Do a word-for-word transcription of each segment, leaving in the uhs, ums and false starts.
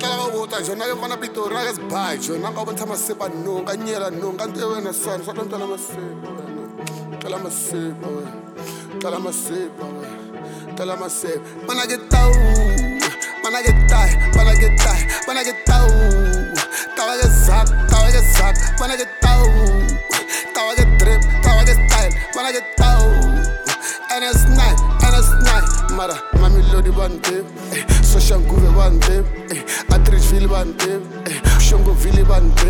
tla go botsa jona ke fana pitori na ke sebai jona ka bontsha masepa nong ka nyela nong ka ntwe wena swana sa tla masepa wena tla masepa wena tla masepa wena tla masepa mana ke tau mana ke tai mana ke tai mana ke tau tawa ke zak tawa ke zak mana ke tau tawa ke drip tawa ke style mana ke tau and it's night and it's night mara mami lodi bante social guve bante atrich fili bante shongo fili bante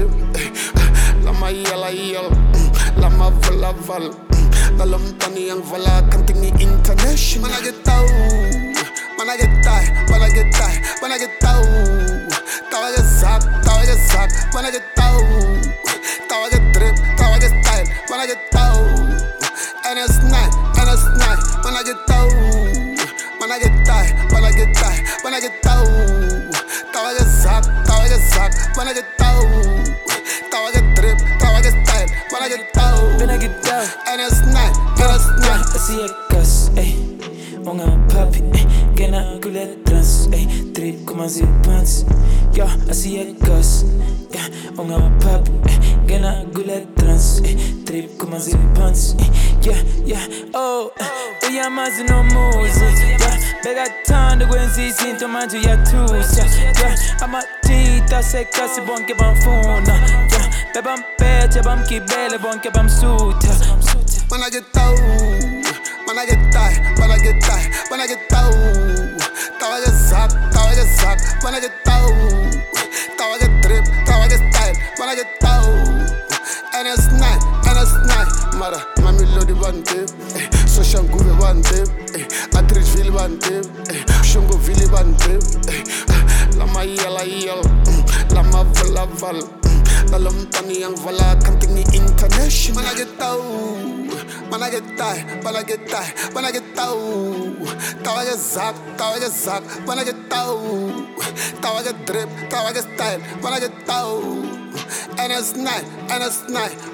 la maya la yel la mavala val la lomtani yang vala kantingi international mana ke tau mana ke tai mana ke tai mana ke tau tawa ke zak tawa ke zak mana ke tau tawa ke drip tawa ke style mana ke tau and it's night and it's night mana ke tau mana ke tai mana ke tai mana ke tau tawa ke zak tawa ke zak mana ke tau tawa ke drip tawa ke style mana ke tau When I get down and it's night and it's night I see a gas, ayy Onga papi, ayy Gena gule trans, ayy Trip kuma zi pants Yeah, I see a gas Yeah, onga papi, ayy Gena gule trans, ayy Trip kuma zi pants Yeah, yeah, oh Uyamazi no muzi Yeah, bega tanda kwenzi izinto manje uyathusa Yeah, amatita sekasi bonke bamfuna Yeah, bebampethe bamgibele bonke bamsutha mana ke tau mana ke tai mana ke tai mana ke tau tawa ke zak tawa ke zak mana ke tau tawa ke drip tawa ke style mana ke tau and it's night and it's night mara mami lodi bante social guve bante atrich fili bante shongo fili bante la maya la yel la mavala val la lomtani yang vala kantingi international mana ke tau mana ke tai mana ke tai mana ke tau tawa ke zak tawa ke zak mana ke tau tawa ke drip tawa ke style mana ke tau and it's night and it's night